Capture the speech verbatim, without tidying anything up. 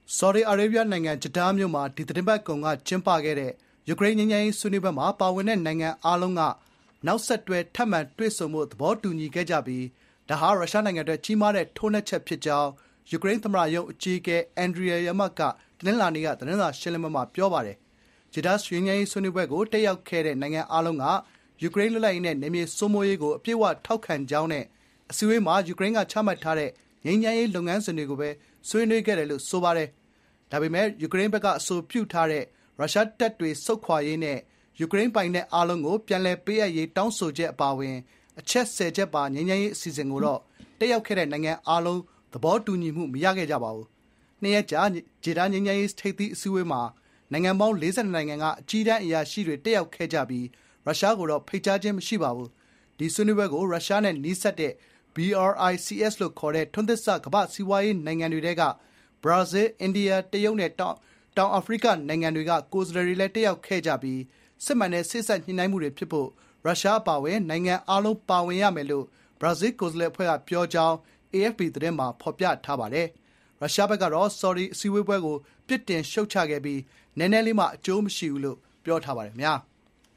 ဆော်ဒီအာရေဗျနိုင်ငံဂျဒါမြို့မှာဒီသတင်းပတ်ကုန်ကကျင်းပခဲ့တဲ့ယူကရိန်းငြိမ်းချမ်းရေးဆွေးနွေးပွဲမှာပါဝင်တဲ့နိုင်ငံအားလုံးကနောက်ဆက်တွဲထပ်မံတွေ့ဆုံမှုသဘောတူညီခဲ့ကြပြီးဒါဟာရုရှားနိုင်ငံအတွက်ကြီးမားတဲ့ထိုးနှက်ချက်ဖြစ်ကြောင်းယူကရိန်းသမ္မတရုံးအကြီးအကဲအန်ဒရီယာယာမတ်ကတနင်္လာနေ့ကသတင်းစာရှင်းလင်းပွဲမှာပြောပါတယ်။ဂျဒါငြိမ်းချမ်းရေးဆွေးနွေးပွဲကိုတက်ရောက်ခဲ့တဲ့နိုင်ငံအားလုံးကယူကရိန်းလွတ်လပ်ရေးနဲ့နယ်မြေစိုးမိုးရေးကိုအပြည့်အဝထောက်ခံကြောင်းနဲ့အစည်းအဝေးမှာယူကရိန်းကချမှတ်ထားတဲ့ငြိမ်းချမ်းရေးလုပ်ငန်းစဉ်တွေကိုပဲဆွေးနွေးခဲ့တယ်လို့ဆိုပါတယ်။ဒါပေမဲ့ယူကရိန်းဘက်ကအဆိုပြုထားတဲ့ရုရှားတပ်တွေဆုတ်ခွာရေးနဲ့ယူကရိန်းပိုင်နက်အားလုံးကိုပြန်လည်ပေးအပ်ရေးတောင်းဆိုချက်အပါအဝင်အချက်ဆယ်ချက်ပါငြိမ်းချမ်းရေးအစီအစဉ်ကိုတော့တက်ရောက်ခဲ့တဲ့နိုင်ငံအားလုံးသဘောတူညီမှုမရခဲ့ကြပါဘူး။နှစ်ရက်ကြာဂျဒါငြိမ်းချမ်းရေးထိပ်သီးအစည်းအဝေးမှာနိုင်ငံပေါင်း၄၂နိုင်ငံကအကြီးတန်းအရာရှိတွေတက်ရောက်ခဲ့ကြပြီးရုရှားကိုတော့ဖိတ်ကြားခြင်းမရှိပါဘူး။ဒီဆွေးနွေးပွဲကိုရုရှားနဲ့နီးစပ်တဲ့ ဘီ အာရ် အိုင် စီ အက်စ် လို့ခေါ်တဲ့ထွန်းသစ်စကမ္ဘာ့စီးပွားရေးနိုင်ငံတွေထဲကဘရာဇီးလ်၊အိန္ဒိယ၊တရုတ်နဲ့တောင်တောင်အာဖရိကနိုင်ငံတွေကကိုယ်စားလှယ်တွေလည်းတက်ရောက်ခဲ့ကြပြီးစစ်မှန်တဲ့စေ့စပ်ညှိနှိုင်းမှုတွေဖြစ်ဖို့ရုရှားအပါအဝင်နိုင်ငံအားလုံးပါဝင်ရမယ်လို့ဘရာဇီးလ်ကိုယ်စားလှယ်အဖွဲ့ကပြောကြောင်း အေ အက်ဖ် ပီ သတင်းမှာဖော်ပြထားပါတယ်။ရုရှားဘက်ကတော့ဆော်ဒီအစည်းအဝေးပွဲကိုပြစ်တင်ရှုတ်ချခဲ့ပြီးနည်းနည်းလေးမှအကျိုးမရှိဘူးလို့ပြောထားပါတယ်ခင်ဗျာ။